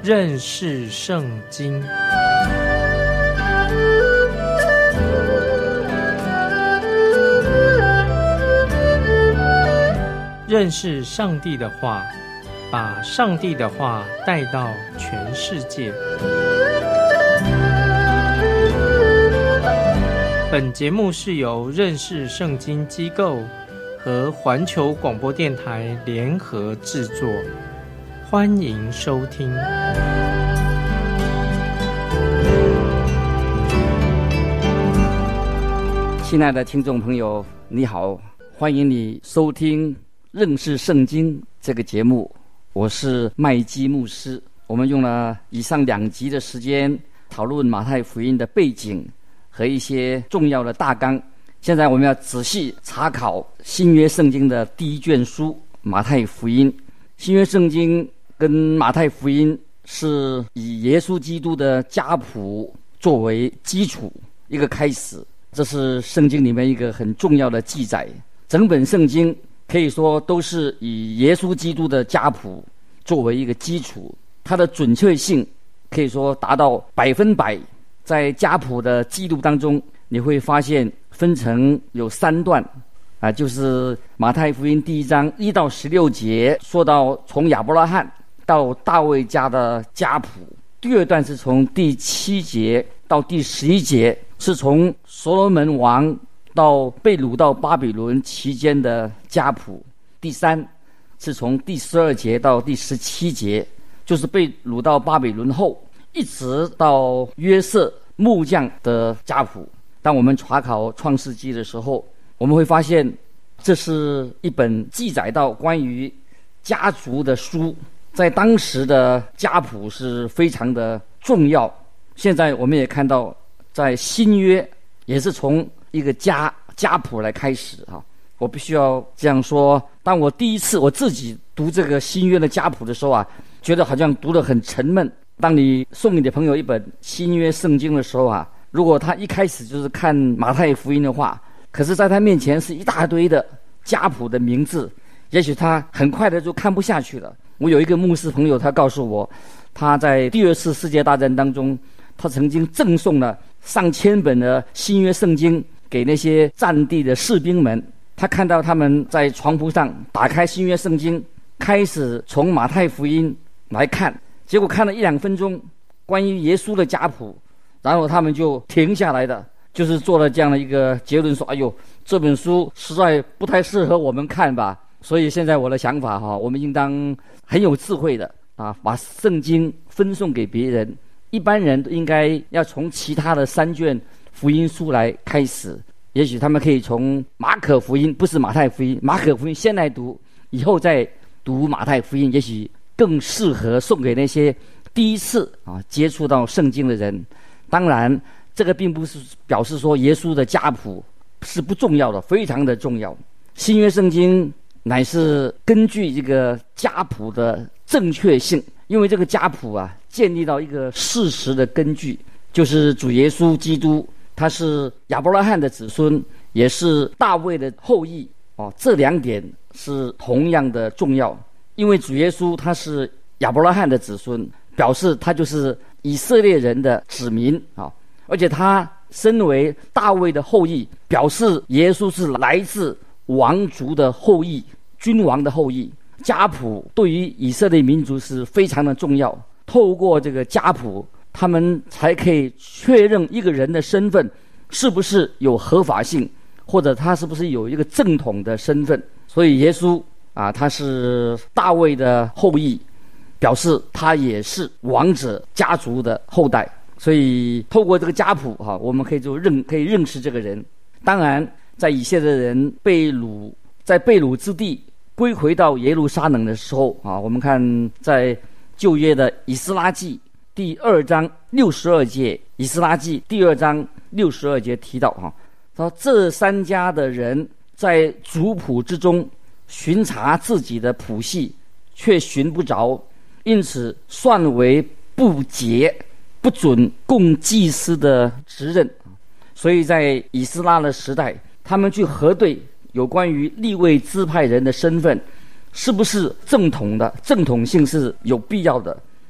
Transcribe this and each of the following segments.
认识圣经。认识上帝的话，把上帝的话带到全世界。本节目是由认识圣经机构和环球广播电台联合制作，欢迎收听。 亲爱的听众朋友，你好，欢迎你收听认识圣经这个节目，我是麦基牧师。我们用了以上2集的时间讨论马太福音的背景和一些重要的大纲。现在我们要仔细查考新约圣经的第一卷书马太福音。新约圣经跟马太福音是以耶稣基督的家谱作为基础一个开始，这是圣经里面一个很重要的记载。整本圣经可以说都是以耶稣基督的家谱作为一个基础，它的准确性可以说达到100%。在家谱的记录当中，你会发现分成有3段就是马太福音第1章1到16节说到从亚伯拉罕到大卫家的家谱，第2段是从第7节到第11节，是从所罗门王到被掳到巴比伦期间的家谱，第3是从第12节到第17节，就是被掳到巴比伦后一直到约瑟木匠的家谱。当我们查考创世纪的时候，我们会发现这是一本记载到关于家族的书，在当时的家谱是非常的重要。现在我们也看到在新约也是从一个家谱来开始我必须要这样说，当我第一次我自己读这个新约的家谱的时候觉得好像读得很沉闷。当你送你的朋友一本新约圣经的时候如果他一开始就是看马太福音的话，可是在他面前是一大堆的家谱的名字，也许他很快的就看不下去了。我有一个牧师朋友，他告诉我，他在第2次世界大战当中，他曾经赠送了上千本的新约圣经给那些战地的士兵们。他看到他们在床铺上打开新约圣经，开始从马太福音来看，结果看了1-2分钟关于耶稣的家谱，然后他们就停下来的，就是做了这样的一个结论，说哎呦，这本书实在不太适合我们看吧。所以现在我的想法我们应当很有智慧的把圣经分送给别人。一般人都应该要从其他的3卷福音书来开始，也许他们可以从马可福音，不是马太福音，马可福音先来读，以后再读马太福音，也许更适合送给那些第一次接触到圣经的人。当然这个并不是表示说耶稣的家谱是不重要的，非常的重要。新约圣经乃是根据这个家谱的正确性，因为这个家谱建立到一个事实的根据，就是主耶稣基督他是亚伯拉罕的子孙，也是大卫的后裔这2点是同样的重要。因为主耶稣他是亚伯拉罕的子孙，表示他就是以色列人的子民而且他身为大卫的后裔，表示耶稣是来自王族的后裔，君王的后裔。家谱对于以色列民族是非常的重要，透过这个家谱，他们才可以确认一个人的身份是不是有合法性，或者他是不是有一个正统的身份。所以耶稣他是大卫的后裔，表示他也是王者家族的后代。所以透过这个家谱我们可以认识这个人。当然在以色列人在被掳之地归回到耶路撒冷的时候我们看在旧约的以斯拉记第2章62节，以斯拉记第2章62节提到说这3家的人在族谱之中巡查自己的谱系，却寻不着，因此算为不洁，不准供祭司的职任。所以在以斯拉的时代，他们去核对有关于利未支派人的身份是不是正统的，正统性是有必要的。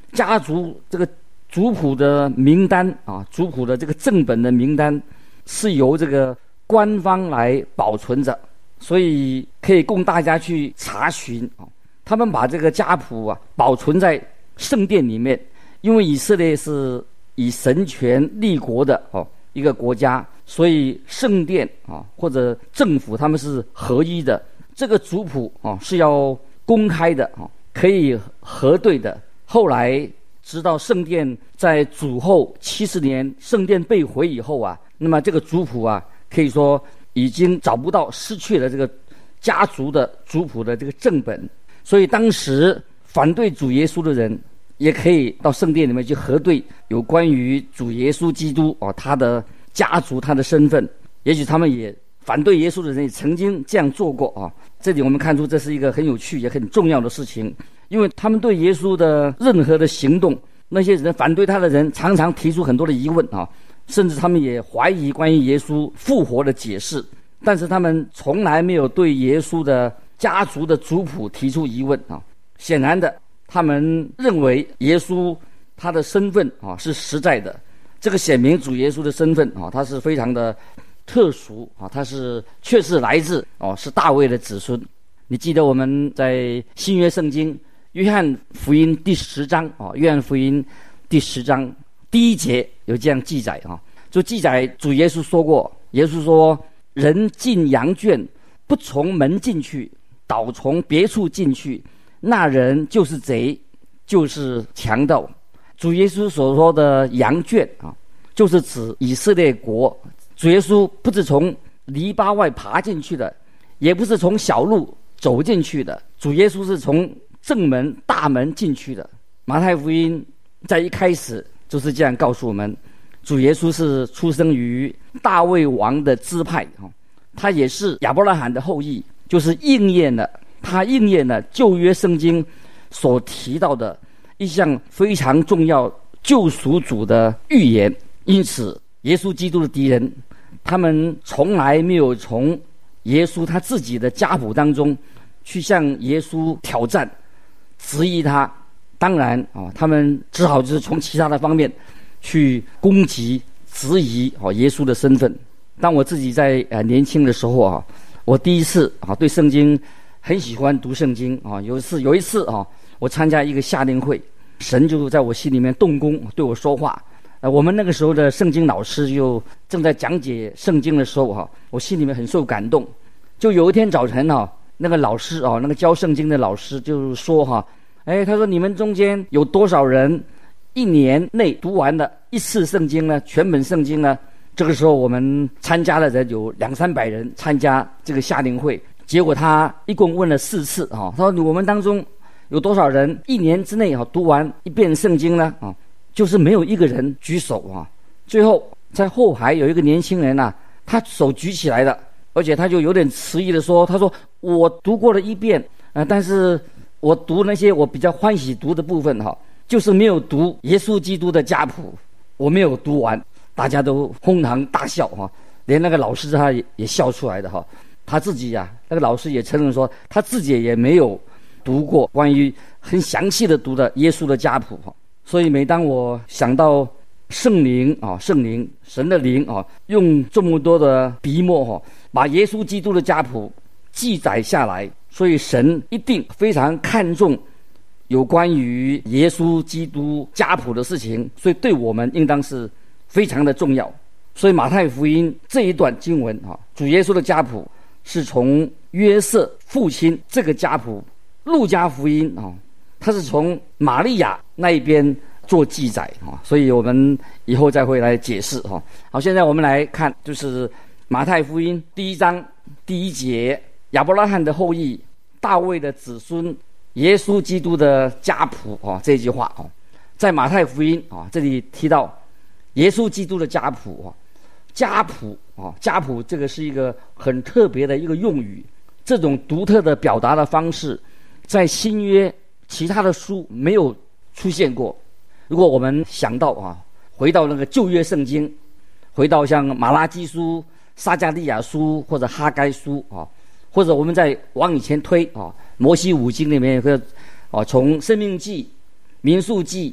家族这个族谱的名单啊，族谱的这个正本的名单是由这个官方来保存着，所以可以供大家去查询啊。他们把这个家谱啊保存在圣殿里面，因为以色列是以神权立国的一个国家，所以圣殿啊或者政府他们是合一的。这个族谱啊是要公开的啊，可以核对的。后来直到圣殿在主后70年圣殿被毁以后啊，那么这个族谱啊可以说已经找不到，失去了这个家族的族谱的这个正本。所以当时反对主耶稣的人也可以到圣殿里面去核对有关于主耶稣基督他的家族他的身份。也许他们也反对耶稣的人也曾经这样做过啊。这里我们看出这是一个很有趣也很重要的事情，因为他们对耶稣的任何的行动，那些人反对他的人常常提出很多的疑问啊，甚至他们也怀疑关于耶稣复活的解释，但是他们从来没有对耶稣的家族的族谱提出疑问啊。显然的，他们认为耶稣他的身份啊是实在的，这个显明主耶稣的身份啊，他是非常的特殊啊，他是确实来自是大卫的子孙。你记得我们在新约圣经约翰福音第10章啊，约翰福音第10章第1节有这样记载啊，就记载主耶稣说过，耶稣说：“人进羊圈，不从门进去，倒从别处进去，那人就是贼，就是强盗。”主耶稣所说的羊圈啊，就是指以色列国。主耶稣不是从篱笆外爬进去的，也不是从小路走进去的，主耶稣是从正门大门进去的。马太福音在一开始就是这样告诉我们，主耶稣是出生于大卫王的支派，他也是亚伯拉罕的后裔，就是应验了旧约圣经所提到的一项非常重要救赎主的预言。因此耶稣基督的敌人他们从来没有从耶稣他自己的家谱当中去向耶稣挑战质疑他，当然他们只好就是从其他的方面去攻击质疑耶稣的身份。当我自己在年轻的时候我第一次对圣经很喜欢读圣经有一次我参加一个夏令会，神就在我心里面动工对我说话。我们那个时候的圣经老师就正在讲解圣经的时候我心里面很受感动。就有一天早晨那个老师那个教圣经的老师就说他说你们中间有多少人1年内读完了一次圣经呢？全本圣经呢？这个时候我们参加的人有200-300人参加这个夏令会，结果他一共问了4次他说我们当中有多少人1年之内读完1遍圣经呢？就是没有一个人举手最后在后排有一个年轻人他手举起来了，而且他就有点迟疑的说，他说我读过了1遍但是我读那些我比较欢喜读的部分就是没有读耶稣基督的家谱，我没有读完。大家都哄堂大笑连那个老师他也笑出来的他自己那个老师也承认说他自己也没有读过关于很详细的读的耶稣的家谱所以每当我想到圣灵神的灵用这么多的笔墨把耶稣基督的家谱记载下来，所以神一定非常看重有关于耶稣基督家谱的事情，所以对我们应当是非常的重要。所以马太福音这一段经文主耶稣的家谱是从约瑟父亲这个家谱，路加福音他是从玛利亚那一边做记载所以我们以后再会来解释好，现在我们来看就是马太福音第1章第1节，亚伯拉罕的后裔，大卫的子孙，耶稣基督的家谱这句话在马太福音这里提到耶稣基督的家谱家谱这个是一个很特别的一个用语，这种独特的表达的方式在新约其他的书没有出现过。如果我们想到回到那个旧约圣经，回到像马拉基书、撒迦利亚书或者哈该书或者我们再往以前推摩西5经里面从申命记、民数记、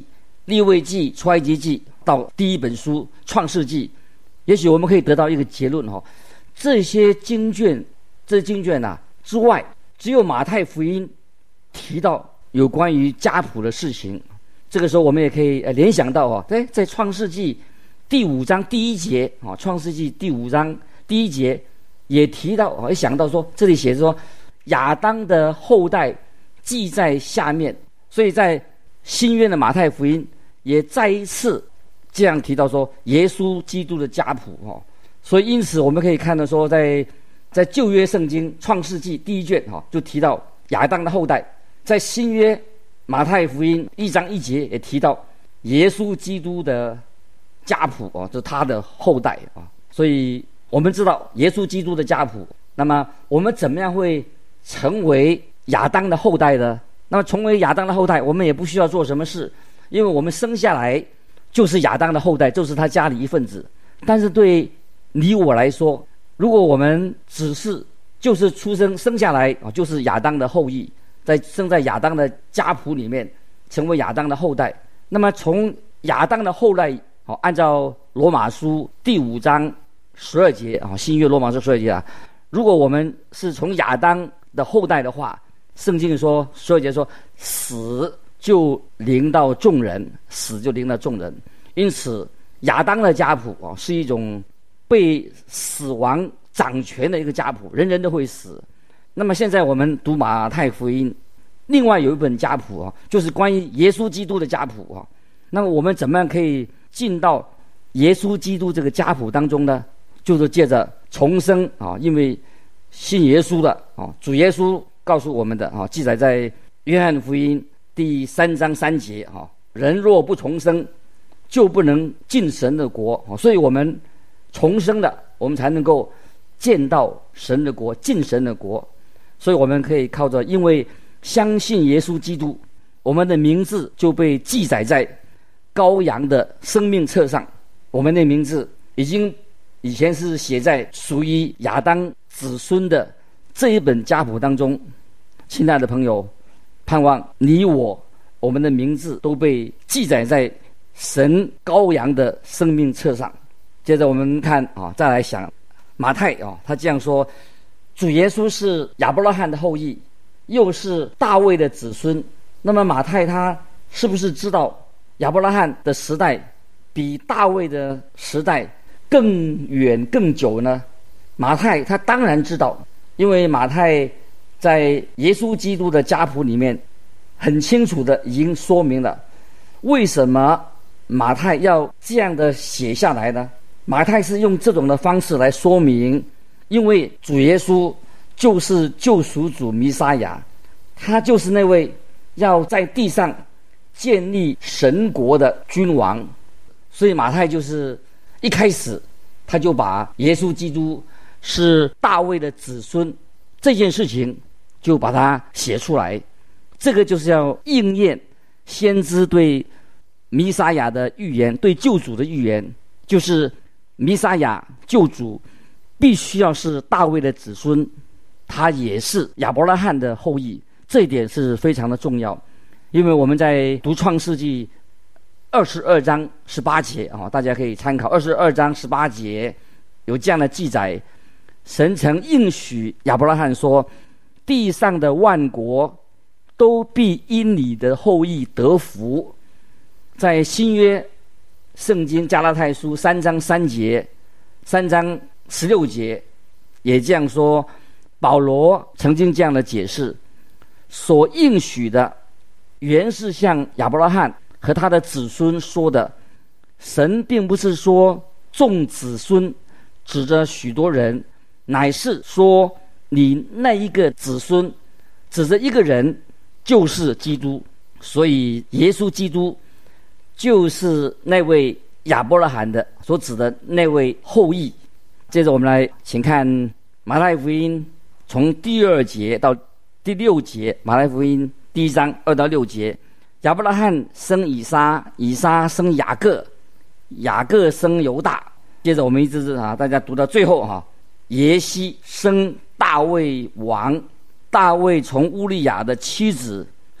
利未记、出埃及记到第一本书创世纪，也许我们可以得到一个结论这些经卷之外，只有马太福音提到有关于家谱的事情。这个时候我们也可以联想到在创世纪第5章第1节创世纪第5章第1节也提到也想到说，这里写着说亚当的后代记在下面，所以在新约的马太福音也再一次这样提到说耶稣基督的家谱所以因此我们可以看到说，在旧约圣经创世纪第1卷就提到亚当的后代，在新约马太福音1章1节也提到耶稣基督的家谱就是他的后代所以我们知道耶稣基督的家谱，那么我们怎么样会成为亚当的后代呢？那么成为亚当的后代，我们也不需要做什么事，因为我们生下来就是亚当的后代，就是他家里一份子。但是对你我来说，如果我们就是出生下来就是亚当的后裔，生在亚当的家谱里面，成为亚当的后代，那么从亚当的后代按照罗马书第5章12节新约罗马书12节如果我们是从亚当的后代的话，圣经说12节说死就临到众人，因此亚当的家谱是一种被死亡掌权的一个家谱，人人都会死。那么现在我们读马太福音，另外有一本家谱就是关于耶稣基督的家谱那么我们怎么样可以进到耶稣基督这个家谱当中呢？就是借着重生因为信耶稣的主耶稣告诉我们的记载在约翰福音第3章3节人若不重生，就不能进神的国所以我们重生了，我们才能够见到神的国，进神的国。所以我们可以靠着因为相信耶稣基督，我们的名字就被记载在羔羊的生命册上。我们的名字以前是写在属于亚当子孙的这一本家谱当中。亲爱的朋友，盼望你我们的名字都被记载在神羔羊的生命册上。接着我们看再来想马太他这样说，主耶稣是亚伯拉罕的后裔，又是大卫的子孙。那么马太他是不是知道亚伯拉罕的时代比大卫的时代更远更久呢？马太他当然知道，因为马太在耶稣基督的家谱里面很清楚的已经说明了为什么马太要这样的写下来呢？马太是用这种的方式来说明，因为主耶稣就是救赎主弥撒亚，他就是那位要在地上建立神国的君王。所以马太就是一开始他就把耶稣基督是大卫的子孙这件事情就把它写出来。这个就是要应验先知对弥撒亚的预言，对救主的预言，就是弥撒亚救主必须要是大卫的子孙，他也是亚伯拉罕的后裔。这一点是非常的重要，因为我们在读创世纪22章18节大家可以参考22章18节有这样的记载，神曾应许亚伯拉罕说，地上的万国都必因你的后裔得福。在新约圣经加拉太书3章3节3章16节也这样说，保罗曾经这样的解释，所应许的原是向亚伯拉罕和他的子孙说的，神并不是说众子孙指着许多人，乃是说你那一个子孙指着一个人，就是基督。所以耶稣基督就是那位亚伯拉罕的所指的那位后裔。接着我们来请看马太福音从第2节到第6节，马太福音第1章2到6节，亚伯拉罕生以撒，以撒生雅各，雅各生犹大。接着我们一直大家读到最后耶西生大卫王，大卫从乌利亚的妻子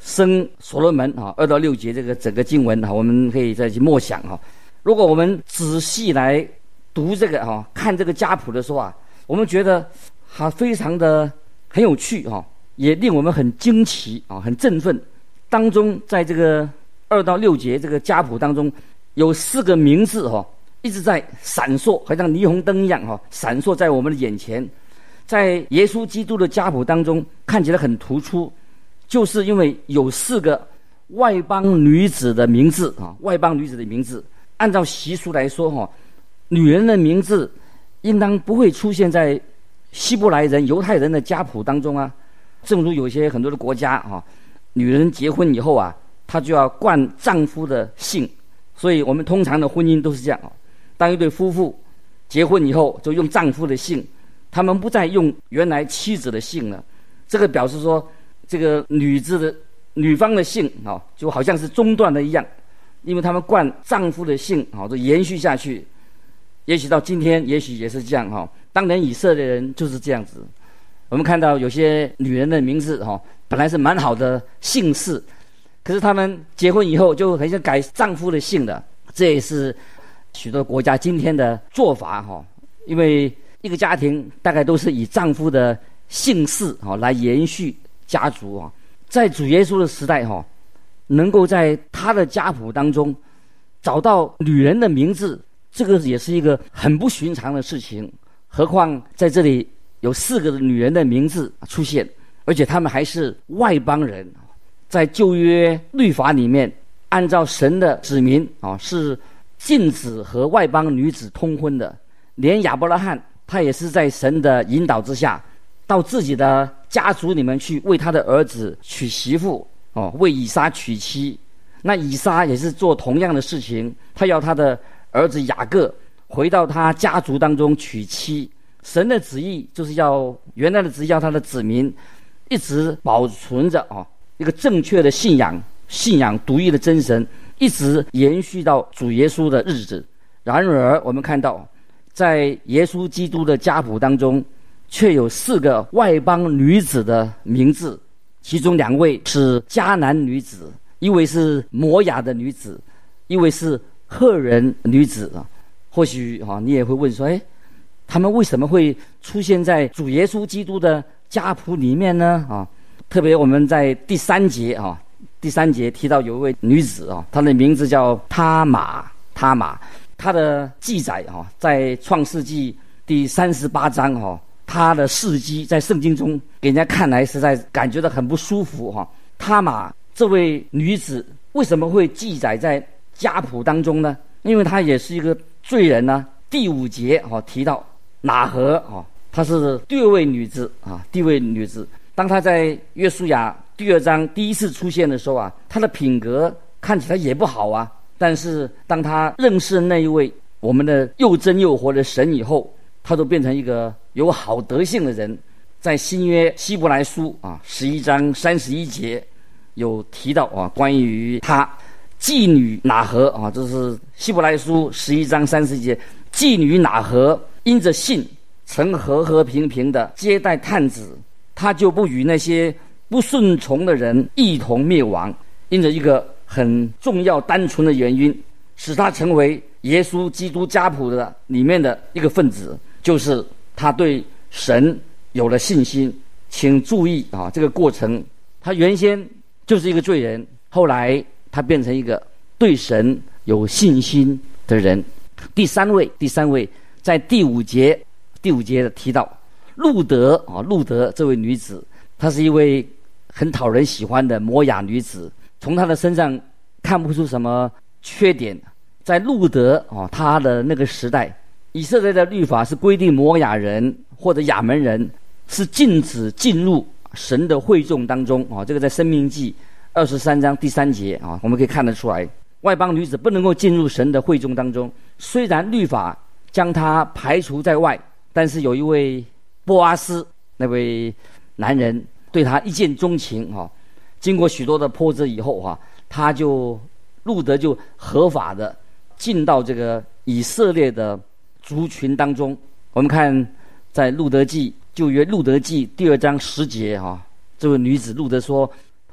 生所罗门2到6节这个整个经文我们可以再去默想如果我们仔细来读这个看这个家谱的时候我们觉得非常的很有趣也令我们很惊奇很振奋。当中在这个2到6节这个家谱当中，有4个名字一直在闪烁，好像霓虹灯一样闪烁在我们的眼前。在耶稣基督的家谱当中看起来很突出，就是因为有4个外邦女子的名字外邦女子的名字。按照习俗来说女人的名字应当不会出现在希伯来人犹太人的家谱当中正如有些很多的国家女人结婚以后她就要冠丈夫的姓，所以我们通常的婚姻都是这样当一对夫妇结婚以后就用丈夫的姓，他们不再用原来妻子的姓了。这个表示说这个女方的姓就好像是中断了一样，因为他们冠丈夫的姓就延续下去。也许到今天也许也是这样当年以色列人就是这样子。我们看到有些女人的名字本来是蛮好的姓氏，可是他们结婚以后就很想改丈夫的姓了。这也是许多国家今天的做法因为一个家庭大概都是以丈夫的姓氏来延续家族在主耶稣的时代能够在他的家谱当中找到女人的名字，这个也是一个很不寻常的事情。何况在这里有4个女人的名字出现，而且他们还是外邦人。在旧约律法里面，按照神的指明是禁止和外邦女子通婚的。连亚伯拉罕他也是在神的引导之下，到自己的家族里面去为他的儿子娶媳妇为以撒娶妻。那以撒也是做同样的事情，他要他的儿子雅各回到他家族当中娶妻。神的旨意就是原来的旨意要他的子民一直保存着一个正确的信仰独一的真神，一直延续到主耶稣的日子。然而我们看到在耶稣基督的家谱当中却有4个外邦女子的名字，其中2位是迦南女子，一位是摩亚的女子，一位是赫人女子或许你也会问说他们为什么会出现在主耶稣基督的家谱里面呢特别我们在第3节提到有一位女子她的名字叫他玛。她的记载在创世纪第38章她的事迹在圣经中给人家看来实在感觉到很不舒服他玛这位女子为什么会记载在家谱当中呢？因为她也是一个罪人第5节提到喇合她是第二位女子当她在约书亚第2章第一次出现的时候她的品格看起来也不好但是当她认识那一位我们的又真又活的神以后，她就变成一个有好德性的人。在新约希伯来书11章31节有提到关于她妓女喇合这是希伯来书11章31节，妓女喇合因着信曾和和平平的接待探子，他就不与那些不顺从的人一同灭亡。因着一个很重要单纯的原因，使他成为耶稣基督家谱的里面的一个分子，就是他对神有了信心。请注意这个过程，他原先就是一个罪人，后来他变成一个对神有信心的人。第三位在第五节提到路德这位女子，她是一位很讨人喜欢的摩亚女子，从她的身上看不出什么缺点。在路德她的那个时代，以色列的律法是规定摩亚人或者亚门人是禁止进入神的会众当中这个在申命记23章第3节我们可以看得出来，外邦女子不能够进入神的会众当中。虽然律法将她排除在外，但是有一位波阿斯那位男人对她一见钟情经过许多的波折以后路德就合法的进到这个以色列的族群当中。我们看在旧约路德记第2章10节这位女子路德说，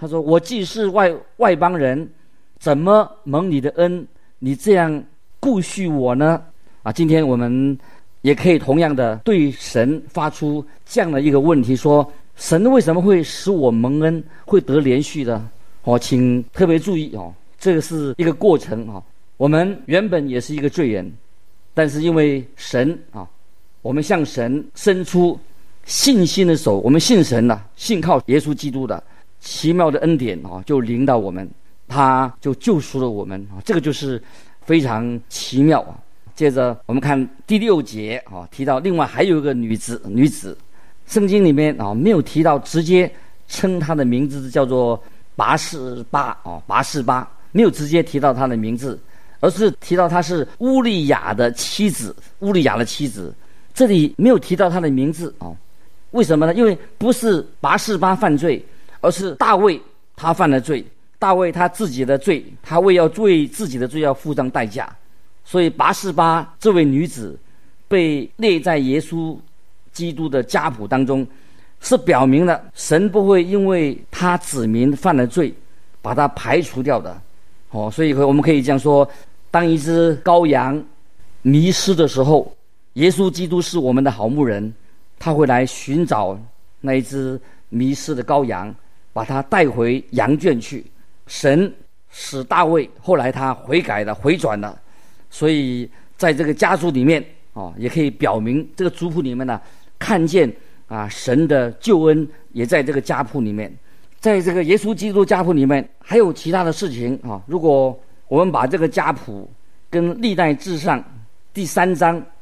他说：“我既是外邦人，怎么蒙你的恩？你这样顾恤我呢？”今天我们也可以同样的对神发出这样的一个问题，说神为什么会使我蒙恩，会得连续的？请特别注意这个是一个过程我们原本也是一个罪人，但是因为神我们向神伸出信心的手，我们信神了，信靠耶稣基督的奇妙的恩典就临到我们，他就救赎了我们这个就是非常奇妙接着我们看第6节提到另外还有一个女子，圣经里面没有提到直接称她的名字叫做拔示巴没有直接提到她的名字，而是提到她是乌利亚的妻子。这里没有提到她的名字为什么呢？因为不是拔示巴犯罪，而是大卫他犯了罪，大卫他自己的罪，他为自己的罪要付上代价，所以拔示巴这位女子被列在耶稣基督的家谱当中，是表明了神不会因为他子民犯了罪把他排除掉的所以我们可以这样说，当一只羔羊迷失的时候，耶稣基督是我们的好牧人，他会来寻找那一只迷失的羔羊，把他带回羊圈去。神使大卫后来他悔改了，回转了，所以在这个家族里面也可以表明这个族谱里面呢，看见神的救恩也在这个家谱里面。在这个耶稣基督家谱里面还有其他的事情如果我们把这个家谱跟历代志上第3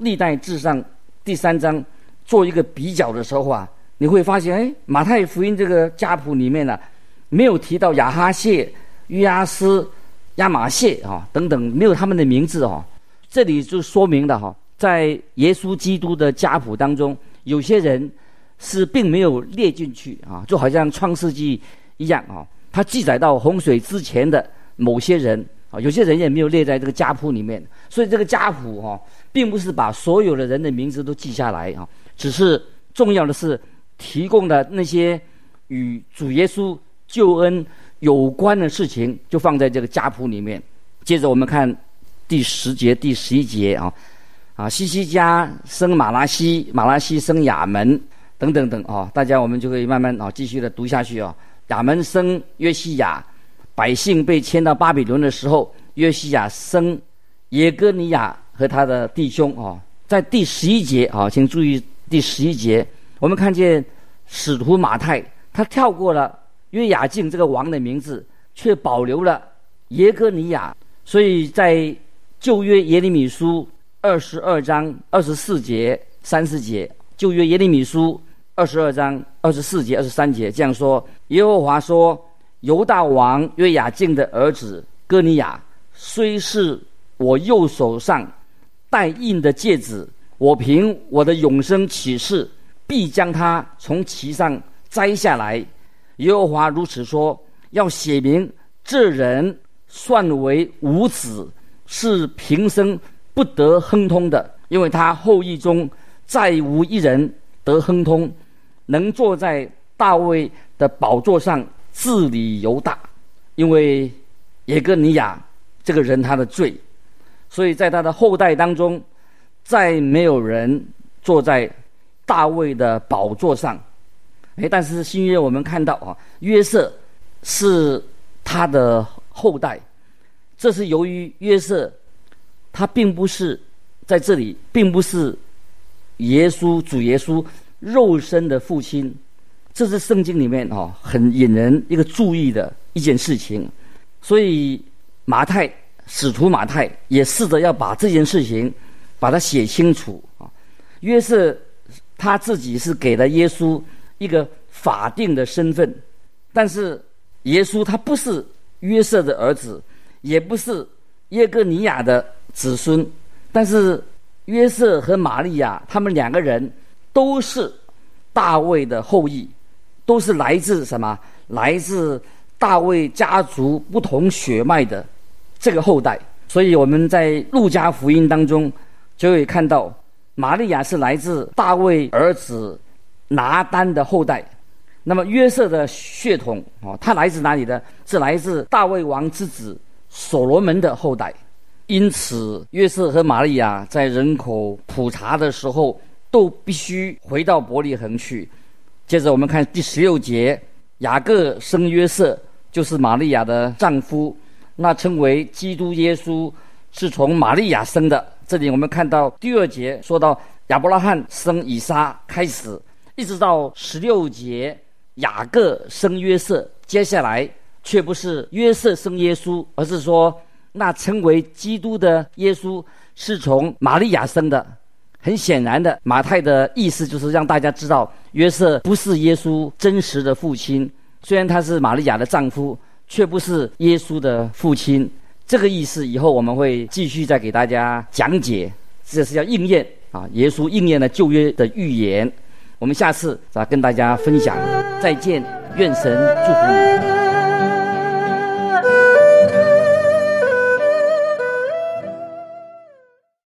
章做一个比较的时候你会发现马太福音这个家谱里面没有提到亚哈谢、约阿斯、亚玛谢等等，没有他们的名字这里就说明了在耶稣基督的家谱当中，有些人是并没有列进去就好像创世纪一样他记载到洪水之前的某些人有些人也没有列在这个家谱里面，所以这个家谱并不是把所有的人的名字都记下来只是重要的是提供的那些与主耶稣救恩有关的事情就放在这个家谱里面。接着我们看第10节、第11节西西家生马拉西，马拉西生亚门等等等大家我们就可以慢慢继续的读下去亚门生约西亚，百姓被迁到巴比伦的时候，约西亚生耶哥尼亚和他的弟兄在第11节请注意第11节，我们看见使徒马太他跳过了约雅敬这个王的名字，却保留了耶哥尼亚，所以在旧约耶利米书22章24节、30节，旧约耶利米书22章24节、23节这样说：耶和华说，犹大王约雅敬的儿子哥尼亚，虽是我右手上带印的戒指，我凭我的永生起誓，必将他从其上摘下来。耶和华如此说，要写明这人算为无子，是平生不得亨通的，因为他后裔中再无一人得亨通，能坐在大卫的宝座上治理犹大。因为耶哥尼亚这个人他的罪，所以在他的后代当中再没有人坐在大卫的宝座上。但是新约我们看到约瑟是他的后代，这是由于约瑟他并不是在这里，并不是主耶稣肉身的父亲，这是圣经里面很引人一个注意的一件事情。所以使徒马太也试着要把这件事情把它写清楚约瑟他自己是给了耶稣一个法定的身份，但是耶稣他不是约瑟的儿子，也不是耶哥尼亚的子孙，但是约瑟和玛利亚他们两个人都是大卫的后裔，都是来自什么？来自大卫家族不同血脉的这个后代。所以我们在路加福音当中就会看到，玛利亚是来自大卫儿子拿单的后代， 那么约瑟的血统他来自哪里呢？是来自大卫王之子所罗门的后代。因此约瑟和玛利亚在人口普查的时候都必须回到伯利恒去。接着我们看第16节，雅各生约瑟，就是玛利亚的丈夫，那称为基督耶稣，是从玛利亚生的。这里我们看到第2节说到亚伯拉罕生以撒开始，一直到16节雅各生约瑟，接下来却不是约瑟生耶稣，而是说那称为基督的耶稣是从玛利亚生的。很显然的，马太的意思就是让大家知道约瑟不是耶稣真实的父亲，虽然他是玛利亚的丈夫，却不是耶稣的父亲。这个意思以后我们会继续再给大家讲解，这是要应验耶稣应验了旧约的预言。我们下次再跟大家分享。再见，愿神祝福你。